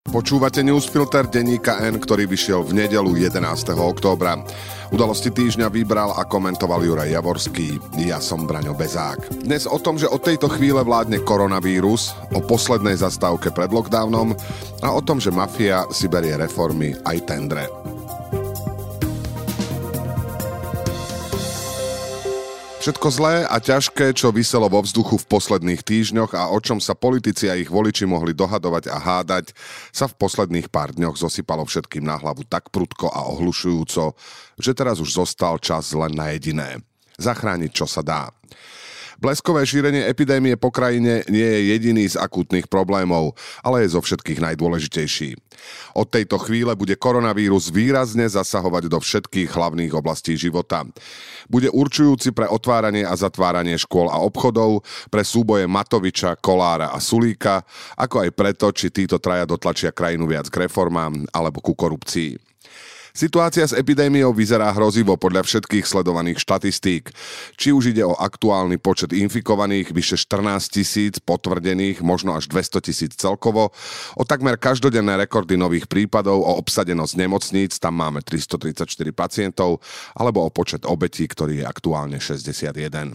Počúvate newsfilter denníka N, ktorý vyšiel v nedeľu 11. októbra. Udalosti týždňa vybral a komentoval Juraj Javorský. Ja som Braňo Bezák. Dnes o tom, že od tejto chvíle vládne koronavírus, o poslednej zastávke pred lockdownom a o tom, že mafia si berie reformy aj tendre. Všetko zlé a ťažké, čo viselo vo vzduchu v posledných týždňoch a o čom sa politici a ich voliči mohli dohadovať a hádať, sa v posledných pár dňoch zosypalo všetkým na hlavu tak prudko a ohlušujúco, že teraz už zostal čas len na jediné. Zachrániť, čo sa dá. Bleskové šírenie epidémie po krajine nie je jediný z akútnych problémov, ale je zo všetkých najdôležitejší. Od tejto chvíle bude koronavírus výrazne zasahovať do všetkých hlavných oblastí života. Bude určujúci pre otváranie a zatváranie škôl a obchodov, pre súboje Matoviča, Kollára a Sulíka, ako aj preto, či títo traja dotlačia krajinu viac k reformám alebo ku korupcii. Situácia s epidémiou vyzerá hrozivo podľa všetkých sledovaných štatistík. Či už ide o aktuálny počet infikovaných, vyše 14 000 potvrdených, možno až 200 000 celkovo, o takmer každodenné rekordy nových prípadov, o obsadenosť nemocníc, tam máme 334 pacientov, alebo o počet obetí, ktorý je aktuálne 61.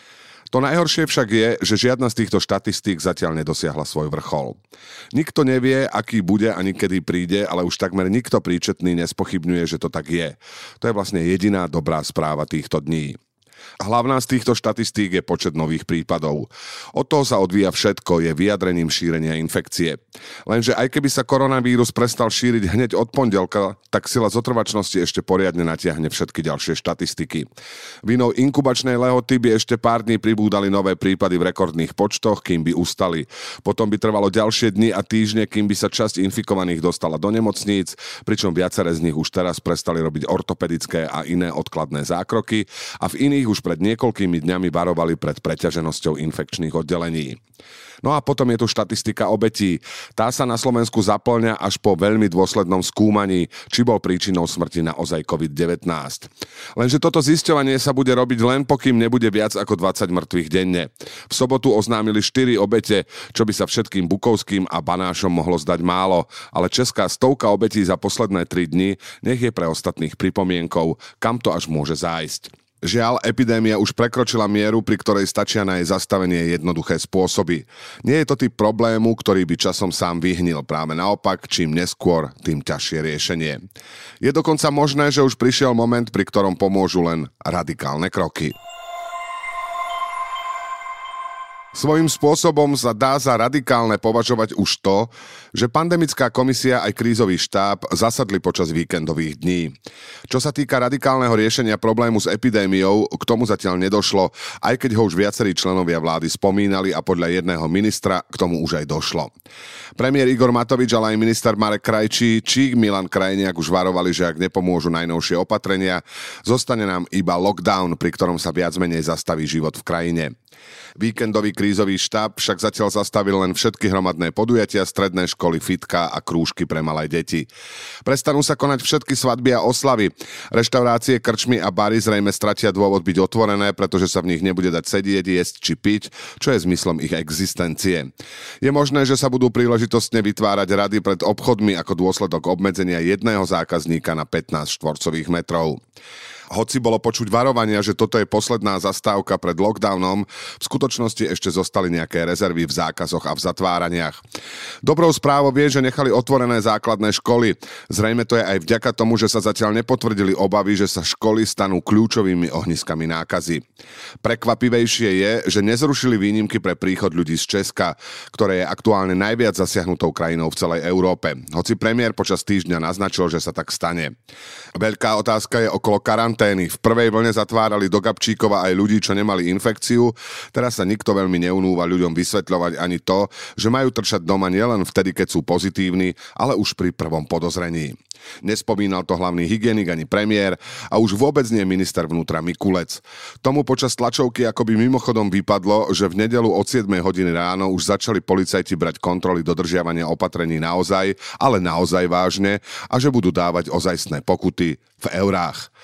To najhoršie však je, že žiadna z týchto štatistík zatiaľ nedosiahla svoj vrchol. Nikto nevie, aký bude ani kedy príde, ale už takmer nikto príčetný nespochybňuje, že to tak je. To je vlastne jediná dobrá správa týchto dní. Hlavná z týchto štatistík je počet nových prípadov. Od toho sa odvíja všetko, je vyjadrením šírenia infekcie. Lenže aj keby sa koronavírus prestal šíriť hneď od pondelka, tak sila zotrvačnosti ešte poriadne natiahne všetky ďalšie štatistiky. Vinou inkubačnej lehoty by ešte pár dní pribúdali nové prípady v rekordných počtoch, kým by ustali. Potom by trvalo ďalšie dni a týždne, kým by sa časť infikovaných dostala do nemocníc, pričom viaceré z nich už teraz prestali robiť ortopedické a iné odkladné zákroky a v iných už pred niekoľkými dňami varovali pred preťaženosťou infekčných oddelení. No a potom je tu štatistika obetí. Tá sa na Slovensku zaplňa až po veľmi dôslednom skúmaní, či bol príčinou smrti naozaj COVID-19. Lenže toto zisťovanie sa bude robiť len pokým nebude viac ako 20 mŕtvych denne. V sobotu oznámili 4 obete, čo by sa všetkým Bukovským a Banášom mohlo zdať málo, ale česká stovka obetí za posledné 3 dni nech je pre ostatných pripomienkou, kam to až môže zájsť. Žiaľ, epidémia už prekročila mieru, pri ktorej stačia na jej zastavenie jednoduché spôsoby. Nie je to typ problému, ktorý by časom sám vyhnil. Práve naopak, čím neskôr, tým ťažšie riešenie. Je dokonca možné, že už prišiel moment, pri ktorom pomôžu len radikálne kroky. Svojím spôsobom sa dá za radikálne považovať už to, že pandemická komisia aj krízový štáb zasadli počas víkendových dní. Čo sa týka radikálneho riešenia problému s epidémiou, k tomu zatiaľ nedošlo, aj keď ho už viacerí členovia vlády spomínali a podľa jedného ministra k tomu už aj došlo. Premiér Igor Matovič, ale aj minister Marek Krajčí či Milan Krajniak už varovali, že ak nepomôžu najnovšie opatrenia, zostane nám iba lockdown, pri ktorom sa viac menej zastaví život v krajine. Víkendový krízový štáb však zatiaľ zastavil len všetky hromadné podujatia, stredné školy, fitka a krúžky pre malé deti. Prestanú sa konať všetky svadby a oslavy. Reštaurácie, krčmy a bary zrejme stratia dôvod byť otvorené, pretože sa v nich nebude dať sedieť, jesť či piť, čo je zmyslom ich existencie. Je možné, že sa budú príležitostne vytvárať rady pred obchodmi ako dôsledok obmedzenia jedného zákazníka na 15 štvorcových metrov. Hoci bolo počuť varovania, že toto je posledná zastávka pred lockdownom, v skutočnosti ešte zostali nejaké rezervy v zákazoch a v zatváraniach. Dobrou správou je, že nechali otvorené základné školy. Zrejme to je aj vďaka tomu, že sa zatiaľ nepotvrdili obavy, že sa školy stanú kľúčovými ohniskami nákazy. Prekvapivejšie je, že nezrušili výnimky pre príchod ľudí z Česka, ktoré je aktuálne najviac zasiahnutou krajinou v celej Európe. Hoci premiér počas týždňa naznačil, že sa tak stane. Veľká otázka je okolo karantény. V prvej vlne zatvárali do Gabčíkova aj ľudí, čo nemali infekciu. Teraz sa nikto veľmi neunúva ľuďom vysvetľovať ani to, že majú trčať doma nielen vtedy, keď sú pozitívni, ale už pri prvom podozrení. Nespomínal to hlavný hygienik ani premiér a už vôbec nie minister vnútra Mikulec. Tomu počas tlačovky akoby mimochodom vypadlo, že v nedeľu od 7 hodiny ráno už začali policajti brať kontroly dodržiavania opatrení naozaj, ale naozaj vážne a že budú dávať ozajstné pokuty v eurách. Snáď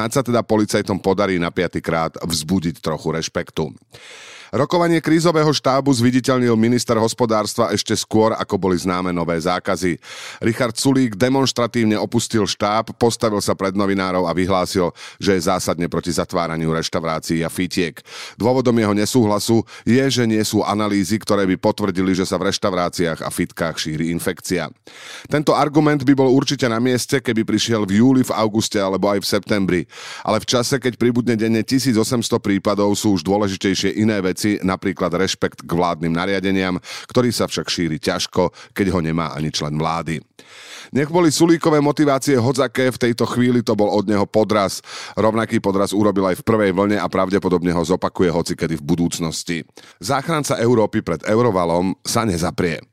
Snáď sa teda policajtom podarí na 5. krát vzbudiť trochu rešpektu. Rokovanie krízového štábu zviditeľnil minister hospodárstva ešte skôr, ako boli známe nové zákazy. Richard Sulík demonštratívne opustil štáb, postavil sa pred novinárov a vyhlásil, že je zásadne proti zatváraniu reštaurácií a fitiek. Dôvodom jeho nesúhlasu je, že nie sú analýzy, ktoré by potvrdili, že sa v reštauráciách a fitkách šíri infekcia. Tento argument by bol určite na mieste, keby prišiel v júli, v auguste alebo aj v septembri. Ale v čase, keď pribudne denne 1800 prípadov, sú už dôležitejšie iné veci, napríklad rešpekt k vládnym nariadeniam, ktorý sa však šíri ťažko, keď ho nemá ani člen vlády. Nech boli Sulíkové motivácie hodzaké, v tejto chvíli to bol od neho podraz. Rovnaký podraz urobil aj v prvej vlne a pravdepodobne ho zopakuje hocikedy v budúcnosti. Záchranca Európy pred eurovalom sa nezaprie.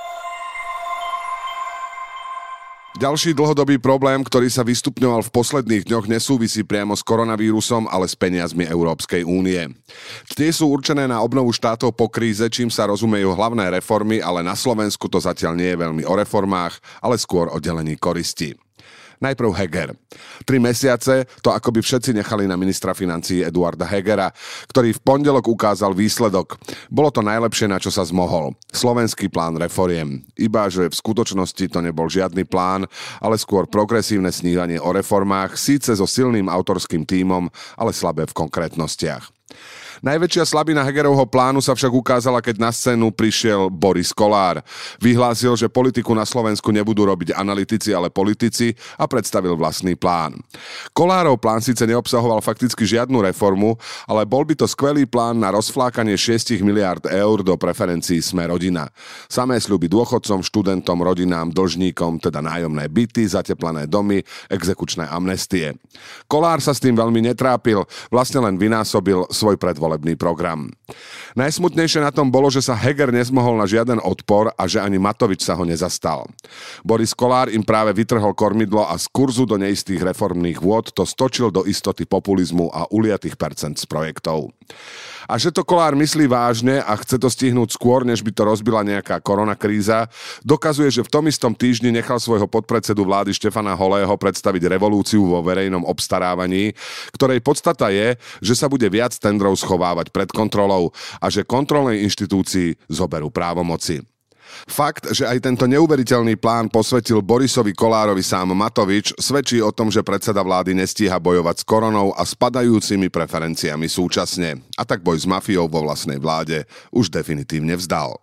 Ďalší dlhodobý problém, ktorý sa vystupňoval v posledných dňoch, nesúvisí priamo s koronavírusom, ale s peniazmi Európskej únie. Tie sú určené na obnovu štátov po kríze, čím sa rozumejú hlavné reformy, ale na Slovensku to zatiaľ nie je veľmi o reformách, ale skôr o delení koristi. Najprv Heger. 3 mesiace to akoby všetci nechali na ministra financií Eduarda Hegera, ktorý v pondelok ukázal výsledok. Bolo to najlepšie, na čo sa zmohol. Slovenský plán reforiem. Iba, že v skutočnosti to nebol žiadny plán, ale skôr progresívne snívanie o reformách, síce so silným autorským tímom, ale slabé v konkrétnostiach. Najväčšia slabina Hegerovho plánu sa však ukázala, keď na scénu prišiel Boris Kollár. Vyhlásil, že politiku na Slovensku nebudú robiť analytici, ale politici a predstavil vlastný plán. Kollárov plán síce neobsahoval fakticky žiadnu reformu, ale bol by to skvelý plán na rozflákanie 6 miliárd eur do preferencií Sme rodina. Samé sľuby dôchodcom, študentom, rodinám, dlžníkom, teda nájomné byty, zateplané domy, exekučné amnestie. Kollár sa s tým veľmi netrápil, vlastne len vynásobil svoj predvolebný program. Najsmutnejšie na tom bolo, že sa Heger nezmohol na žiaden odpor a že ani Matovič sa ho nezastal. Boris Kollár im práve vytrhol kormidlo a z kurzu do neistých reformných vôd to stočil do istoty populizmu a uliatých percent z projektov. A že to Kollár myslí vážne a chce to stihnúť skôr, než by to rozbila nejaká koronakríza, dokazuje, že v tom istom týždni nechal svojho podpredsedu vlády Štefana Holého predstaviť revolúciu vo verejnom obstarávaní, ktorej podstata je, že sa bude viac tendrov schovávať pred kontrolou a že kontrolnej inštitúcii zoberú právomoci. Fakt, že aj tento neuveriteľný plán posvetil Borisovi Kollárovi sám Matovič, svedčí o tom, že predseda vlády nestíha bojovať s koronou a spadajúcimi preferenciami súčasne. A tak boj s mafiou vo vlastnej vláde už definitívne vzdal.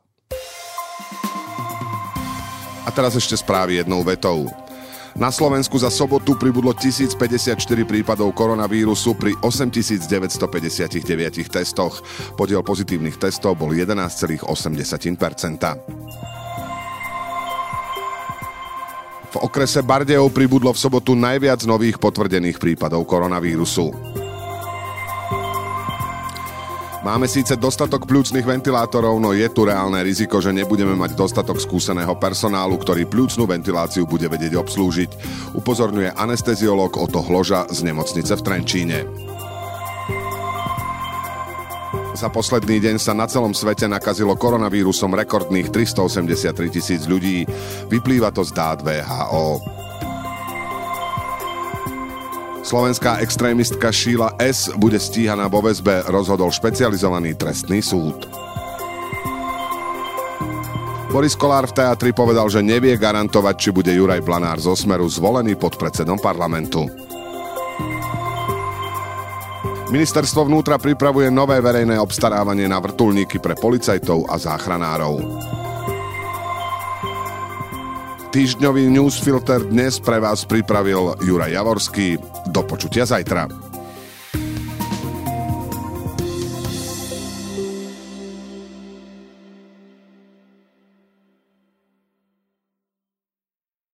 A teraz ešte správy jednou vetou. Na Slovensku za sobotu pribudlo 1054 prípadov koronavírusu pri 8959 testoch. Podiel pozitívnych testov bol 11,8%. V okrese Bardejov pribudlo v sobotu najviac nových potvrdených prípadov koronavírusu. Máme síce dostatok pľúcnych ventilátorov, no je tu reálne riziko, že nebudeme mať dostatok skúseného personálu, ktorý pľúcnu ventiláciu bude vedieť obslúžiť, upozorňuje anesteziológ Oto Hloža z nemocnice v Trenčíne. Za posledný deň sa na celom svete nakazilo koronavírusom rekordných 383 000 ľudí. Vyplýva to z dát WHO. Slovenská extrémistka Sheila S. bude stíhaná vo väzbe, rozhodol špecializovaný trestný súd. Boris Kollár v teatri povedal, že nevie garantovať, či bude Juraj Blanár zo Smeru zvolený podpredsedom parlamentu. Ministerstvo vnútra pripravuje nové verejné obstarávanie na vrtuľníky pre policajtov a záchranárov. Týždňový newsfilter dnes pre vás pripravil Juraj Javorský. Do počutia zajtra.